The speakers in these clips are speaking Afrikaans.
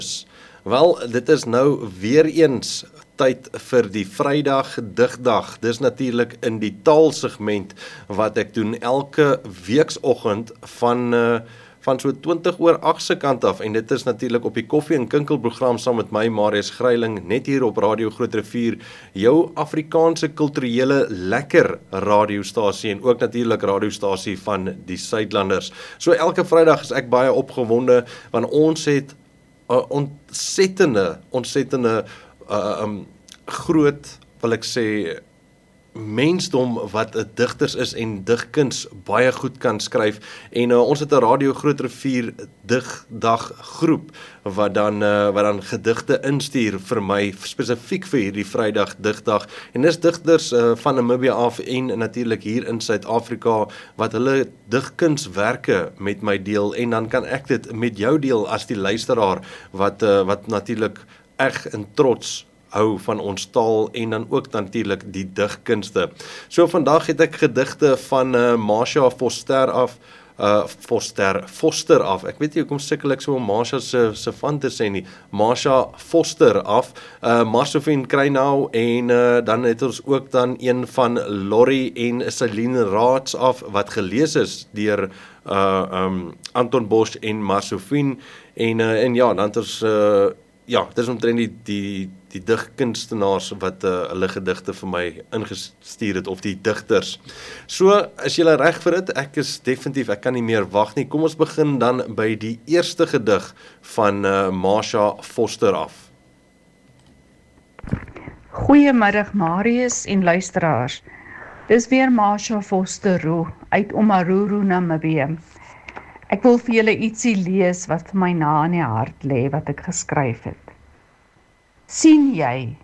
Wel, dit is nou weer eens tyd vir die Vrydag Digdag. Dis natuurlik in die taalsegment wat ek doen elke weeksoggend van so 20:08 se kant af, en dit is natuurlik op die Koffie en Kinkel program saam met my, Marius Gryiling, net hier op Radio Groot Rivier, jou Afrikaanse kulturele lekker radiostasie en ook natuurlik radiostasie van die Suidlanders. So elke Vrydag is ek baie opgewonde, want ons het 'n ontsettende groot, wil ek sê, mensdom wat 'n digters is en digkuns baie goed kan skryf, en ons het 'n Radio Groot Rivier digdag groep wat dan gedigte instuur vir my spesifiek vir hierdie Vrydag Digdag, en dis digters van Namibia af en natuurlik hier in Suid-Afrika wat hulle digkunswerke met my deel, en dan kan ek dit met jou deel as die luisteraar wat natuurlik eg en trots hou van ons taal en dan ook natuurlik die digkunste. So vandag het ek gedigte van Masha Foster af. Ek weet nie hoekom sukkel ek so om Masha se van te sê nie. Masha Foster af. Marsofien Krynau, en dan het ons ook dan een van Lorrie en Celine Raats af wat gelees is deur Anton Bosch en Marsofien, en ja, dan het ons dit is omtrent die digkunstenaars wat hulle gedigte vir my ingestuur het, of die digters. So, is julle reg vir dit? Ek is definitief, ek kan nie meer wag nie. Kom ons begin dan by die eerste gedig van Masha Foster af. Goeiemiddag Marius en luisteraars. Dis weer Masha Foster uit Omaruru, Namibië. Ek wil vir julle ietsie lees wat vir my na in die hart lê, wat ek geskryf het. Sien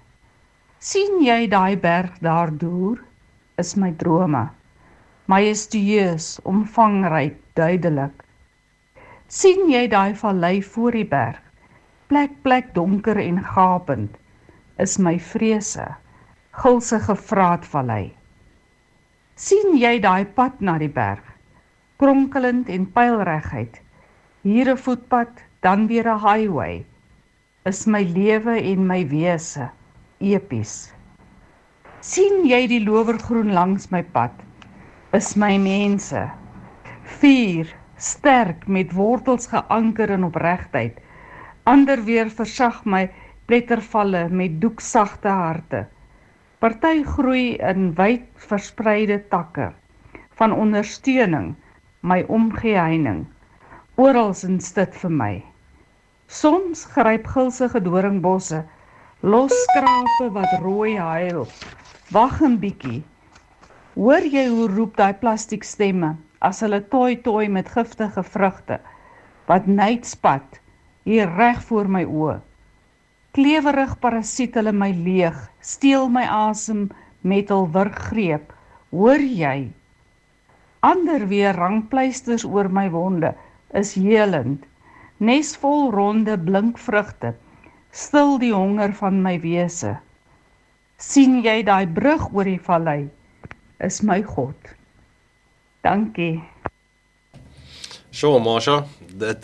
jy daai berg daar deur, is my drome, majestueus, omvangryk, duidelik. Sien jy daai vallei voor die berg, plek donker en gapend, is my vrese, gulsige vraatvallei. Sien jy daai pad na die berg, kronkelend en pylreguit, hier 'n voetpad, dan weer 'n highway, is my lewe en my wese, epies. Sien jy die lowergroen langs my pad, is my mense, vuur, sterk, met wortels geanker in opregtheid, ander weer versag my plettervalle met doeksagte harte. Party groei in wyd verspreide takke, van ondersteuning, my omgeheining, orals is dit vir my. Soms gryp gulsige doringbosse, los skrape wat rooi huil, wag 'n bietjie. Hoor jy hoe roep daai plastiek stemme, as hulle toi met giftige vrugte, wat nyspat, hier reg voor my oë. Klewerig parasiet hulle my leeg, steel my asem met hul wurggreep, hoor jy? Ander weer rangpleisters oor my wonde, is helend, nes vol ronde blink vrugte, stil die honger van my wese. Sien jy daai brug oor die vallei, is my God. Dankie. So, Masha, dit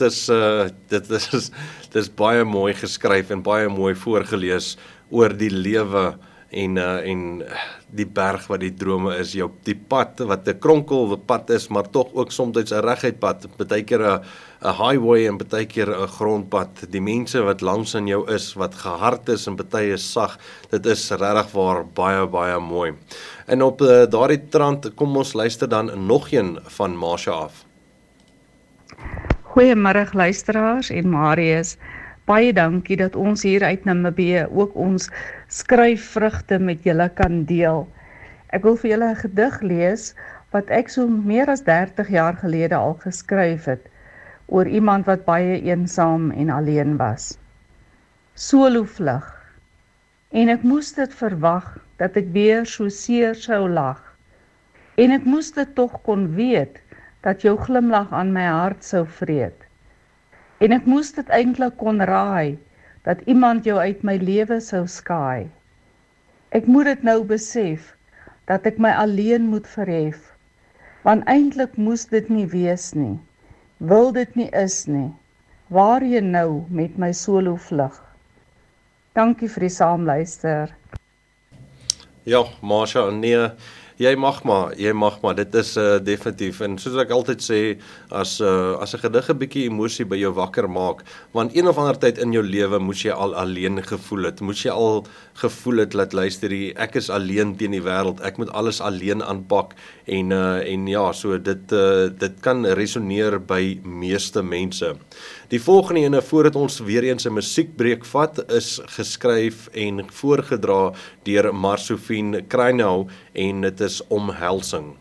is baie mooi geskryf en baie mooi voorgelees oor die lewe en die berg wat die drome is, die pad wat 'n kronkel pad is, maar tog ook soms 'n reguit pad, partykeer 'n highway en partykeer 'n grondpad. Die mense wat langs in jou is, wat gehard is en party is sag, dit is regtig waar baie mooi. En op daardie trant, kom ons luister dan nog een van Masha af. Goeiemiddag luisteraars en Marius. Baie dankie dat ons hier uit Namibië ook ons skryfvrugte met julle kan deel. Ek wil vir julle 'n gedig lees wat ek so meer as 30 jaar gelede al geskryf het oor iemand wat baie eensaam en alleen was. Solovlug. En ek moes dit verwag dat ek weer so seer sou lag. En ek moes dit tog kon weet dat jou glimlag aan my hart sou vreet. En ek moes dit eintlik kon raai, dat iemand jou uit my lewe sou skaai. Ek moet dit nou besef, dat ek my alleen moet verhef, want eintlik moes dit nie wees nie, wil dit nie is nie, waarheen nou met my solo vlug? Dankie vir die saamluister. Ja, Marsha, nee, jy mag maar, dit is definitief, en soos ek altyd sê, as 'n gedig 'n bietjie emosie by jou wakker maak, want een of ander tyd in jou lewe moes jy al alleen gevoel het, dat luister, ek is alleen teen die wêreld, ek moet alles alleen aanpak, en ja, so dit kan resoneer by meeste mense. Die volgende ene, voordat ons weer eens 'n musiekbreek vat, is geskryf en voorgedra deur Marsofien Kreinau, en dit is Omhelsing.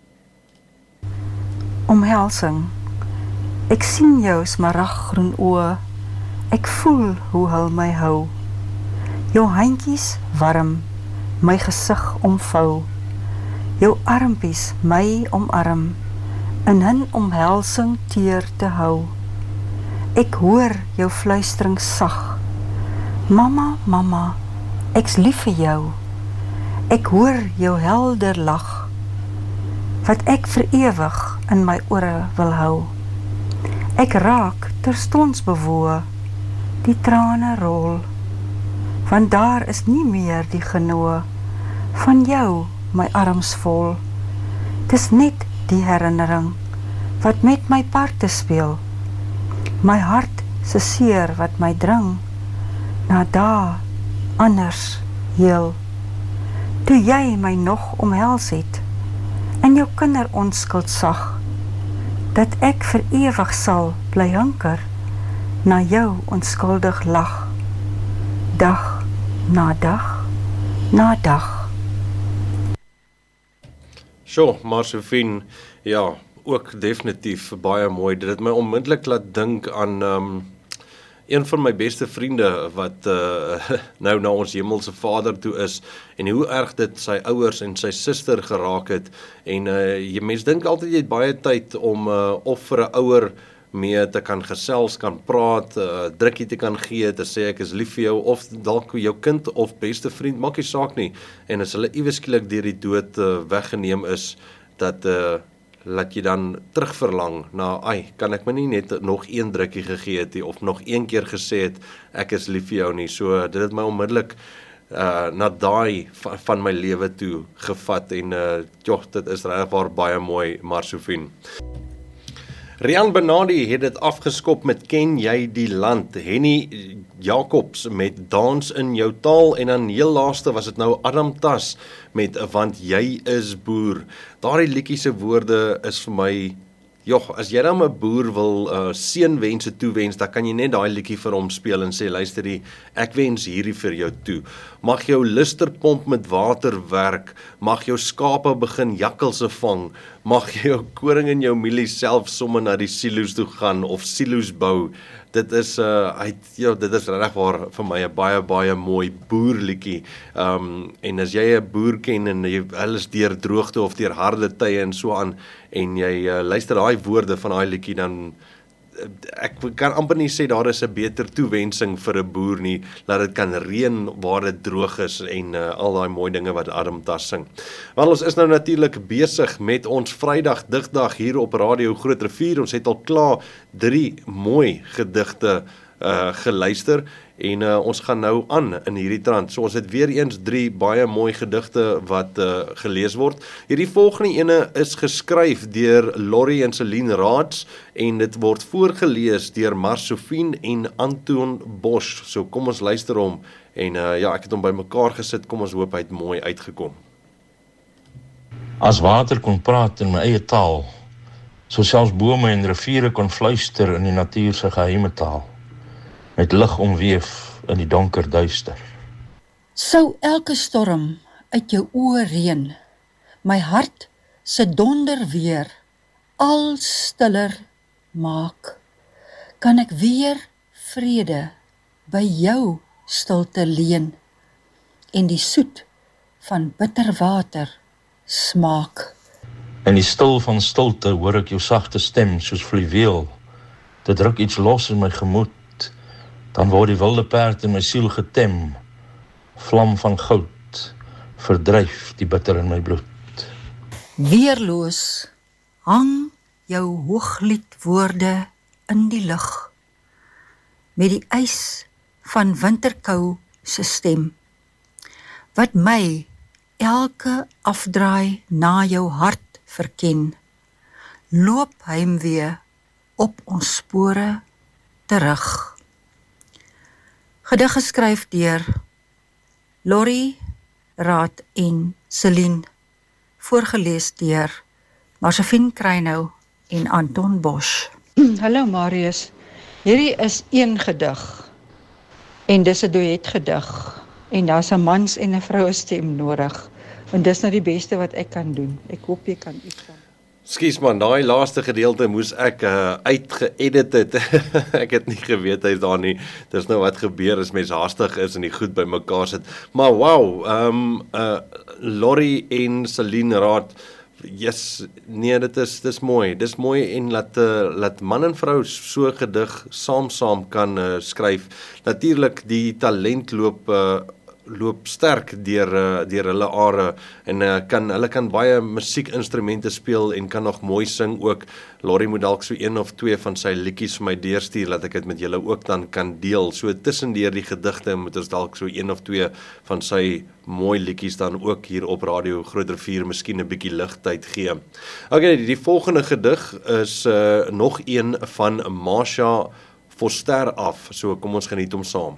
Omhelsing. Ek sien jou smaraggroen oë, ek voel hoe hul my hou. Jou handjies warm, my gesig omvou, jou armpies my omarm, in hun omhelsing teer te hou. Ek hoor jou fluistering sag, mama, mama, ek's lief vir jou. Ek hoor jou helder lag, wat ek vir ewig in my ore wil hou. Ek raak terstond bewoe, die trane rol, want daar is nie meer die genoe van jou my arms vol. Dis net die herinnering wat met my parte speel, my hart se seer wat my dring na dae anders heel. Toe jy my nog omhels het en jou kinderonskuld sag, dat ek vir ewig sal bly hinker na jou onskuldig lag, dag na dag na dag. Sjoe, Marsofien, ja, ook definitief baie mooi. Dit het my onmiddellik laat dink aan een van my beste vriende wat nou na ons hemelse Vader toe is, en hoe erg dit sy ouers en sy suster geraak het, en mens dink altyd jy het baie tyd om of vir 'n ouer mee te kan gesels, kan praat, drukkie te kan gee, te sê ek is lief vir jou, of dalk jou kind of beste vriend, maak nie saak nie, en as hulle iewes skielik deur die dood weggeneem is, dat laat jy dan terugverlang na, kan ek my nie net nog een drukkie gegee het, of nog een keer gesê het, ek is lief vir jou nie, so dit het my onmiddellik na daai van my lewe toe gevat, en dit is regwaar baie mooi, Marsofien. Rian Benadi het dit afgeskop met Ken jy die land, Henny Jacobs met Dans in jou taal, en dan heel laaste was dit nou Adam Tas met Want jy is boer. Daardie liedjie se woorde is vir my, as jy dan 'n boer wil seënwense toewens, dan kan jy net daai liedjie vir hom speel en sê, luister, ek wens hierdie vir jou toe. Mag jou lusterpomp met water werk, mag jou skape begin jakkalse vang, mag jou koring en jou mielie self somme na die silo's toe gaan, of silo's bou. Dit is regwaar vir my 'n baie, baie mooi boerliedjie. En as jy 'n boer ken, en hulle is deur droogte of deur harde tye en so aan, en jy luister daai woorde van daai liedjie, dan ek kan amper nie sê daar is 'n beter toewensing vir 'n boer nie, dat dit kan reën waar dit droog is, en al daai mooi dinge wat Adam Tas sing. Wel, ons is nou natuurlik besig met ons Vrydag digdag hier op Radio Groot Rivier. Ons het al klaar 3 mooi gedigte geluister, en ons gaan nou aan in hierdie trant. So ons het weer eens 3 baie mooi gedigte wat gelees word. Hierdie volgende ene is geskryf deur Lorrie en Celine Raads, en dit word voorgelees deur Marsofien en Anton Bosch. So kom ons luister hom, en ek het hom bymekaar gesit, kom ons hoop hy het mooi uitgekom. As water kon praat in my eie taal, so selfs bome en riviere kon fluister in die natuur se geheime taal, met lig omweef in die donker duister. Sou elke storm uit jou oë reën, my hart se donder weer al stiller maak, kan ek weer vrede by jou stilte leen, en die soet van bitter water smaak. In die stil van stilte hoor ek jou sagte stem soos fluweel, dit druk iets los in my gemoed, dan word die wilde perd in my siel getem, vlam van goud, verdryf die bitter in my bloed. Weerloos hang jou hooglied woorde in die lug, met die ys van winterkou se stem, wat my elke afdraai na jou hart verken, loop heimwee op ons spore terug. Gedig geskryf deur Lori Raad en Celine, voorgelees deur Marcefine Kreinau en Anton Bosch. Hallo Marius, hierdie is een gedig en dis 'n duetgedig en daar's 'n mans en 'n vroue stem nodig en dis nou die beste wat ek kan doen. Ek hoop jy kan iets van. Skus man, daai laaste gedeelte moes ek uitgeedit het. Ek het nie geweet hy's daar nie. Dis nou wat gebeur as mens haastig is en die goed bymekaar sit. Maar wow, Lori en Celine Raad, yes, nee, dis mooi. Dis mooi en laat man en vrou so gedig saam kan skryf. Natuurlik die talent loop sterk deur hulle are en hulle kan baie musiekinstrumente speel en kan nog mooi sing ook. Lori moet dalk so 1 of 2 van sy liedjies vir my deurstuur, laat ek dit met julle ook dan kan deel. So tussendeur die gedigte moet ons dalk so 1 of 2 van sy mooi liedjies dan ook hier op Radio Groot Rivier miskien 'n bietjie ligtyd gee. Okay, die volgende gedig is nog een van Masha Foster af. So kom ons geniet hom saam.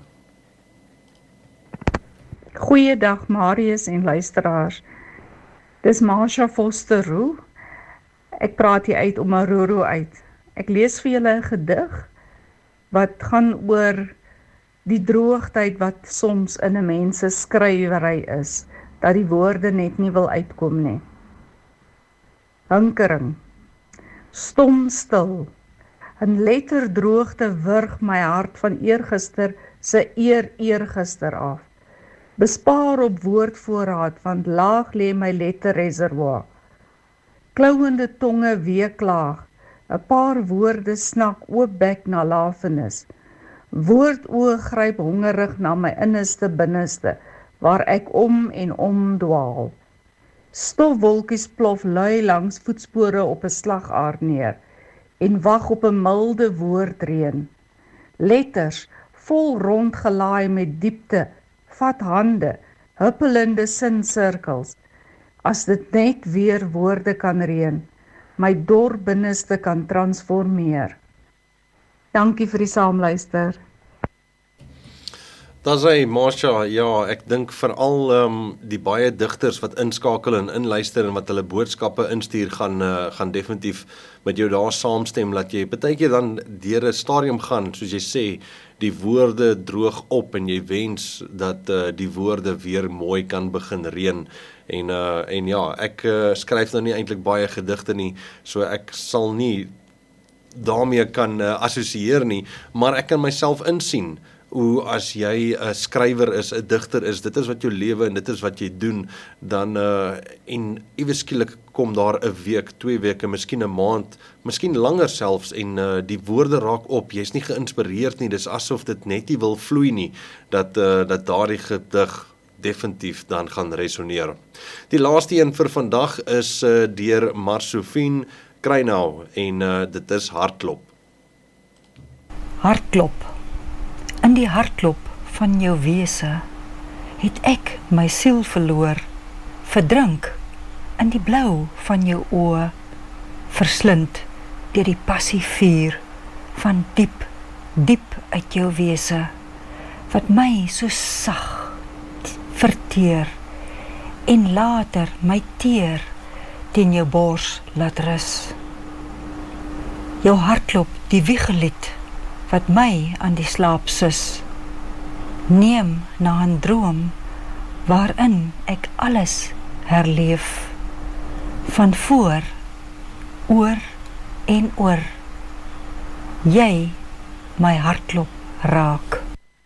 Goeiedag Marius en luisteraars. Dis Masha Foster Roux. Ek praat hier uit om Maruru uit. Ek lees vir julle 'n gedig wat gaan oor die droogtyd wat soms in 'n mens se skrywery is, dat die woorde net nie wil uitkom nie. Hinkering. Stom stil. 'n letterdroogte wurg my hart van eergister se eergister af. Bespaar op woordvoorraad, want laag lê my letterreservoir. Klauwende tonge weeklaag, 'n paar woorde snak oopbek na lafenis. Woordoë gryp hongerig na my binneste, waar ek om en om dwaal. Stofwolkies plof lui langs voetspore op 'n slagaard neer, en wag op 'n milde woordreën. Letters, vol rondgelaai met diepte, vat hande, huppelende sinsirkels, as dit net weer woorde kan reën, my dor binneste kan transformeer. Dankie vir die saamluister. Daar sê Masha, ja, ek dink veral die baie digters wat inskakel en inluister en wat hulle boodskappe instuur gaan definitief met jou daar saamstem, dat jy partykeer dan deur 'n stadium gaan, soos jy sê, die woorde droog op en jy wens dat die woorde weer mooi kan begin reën. En ja, ek skryf nou nie eintlik baie gedigte nie, so ek sal nie daarmee kan assosieer nie, maar ek kan myself insien hoe as jy 'n skrywer is, 'n digter is, dit is wat jou lewe en dit is wat jy doen, dan en iewes skielik kom daar 'n week, 2 weke, miskien 'n maand, miskien langer selfs en die woorde raak op, jy's nie geïnspireerd nie, dis asof dit net nie wil vloei nie, dat daardie gedig definitief dan gaan resoneer. Die laaste een vir vandag is deur Marcefine Kreinau en dit is Hartklop. Hartklop. In die hartklop van jou wese het ek my siel verloor, verdrink in die blou van jou oë, verslind deur die passievuur van diep, diep uit jou wese, wat my so sag verteer en later my teer teen jou bors laat rus. Jou hartklop die wiegelied wat my aan die slaap sus, neem na 'n droom waarin ek alles herleef, van voor, oor en oor, jy my hartklop raak.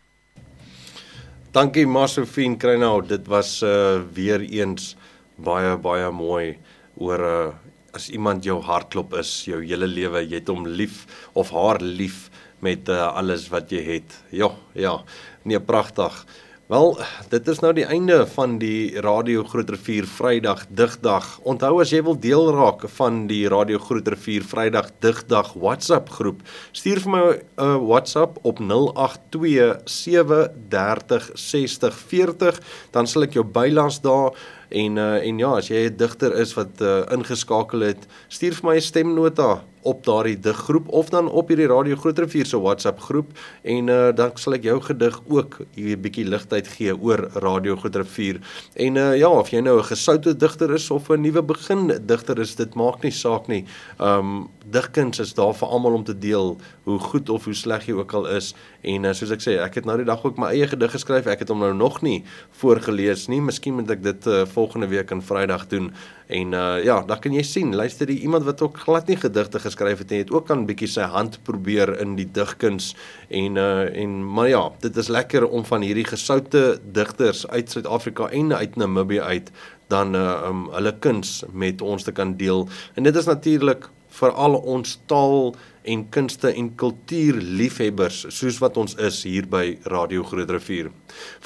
Dankie Marcefine Kreinau, dit was weer eens baie mooi oor as iemand jou hartklop is, jou hele lewe, jy het hom lief of haar lief met alles wat jy het. Ja, nee, pragtig. Wel, dit is nou die einde van die Radio Groot Rivier Vrydag Digdag. Onthou as jy wil deel raak van die Radio Groot Rivier Vrydag Digdag WhatsApp groep, stuur vir my 'n WhatsApp op 082-730-6040, dan sal ek jou bylas daar. En ja, as jy 'n digter is wat ingeskakel het, stuur vir my 'n stemnota op daardie diggroep of dan op hierdie Radio Groot Rivier se WhatsApp groep en dan sal ek jou gedig ook hier 'n bietjie ligtheid gee oor Radio Groot Rivier. En ja, of jy nou 'n gesoute digter is of 'n nuwe begin digter is, dit maak nie saak nie. Digkuns is daar vir almal om te deel, hoe goed of hoe sleg jy ook al is. En soos ek sê, ek het nou die dag ook my eie gedig geskryf, ek het hom nou nog nie voorgelees nie, miskien moet ek dit volgende week in Vrydag doen. En ja, dan kan jy sien, luister die iemand wat ook glad nie gedigte geskryf het, en het ook kan bietjie sy hand probeer in die digkuns. Maar ja, dit is lekker om van hierdie gesoute digters uit Suid-Afrika en uit Namibië uit, dan hulle kuns met ons te kan deel. En dit is natuurlik vir al ons taal en kunste en kultuur liefhebbers, soos wat ons is hier by Radio Groot Rivier.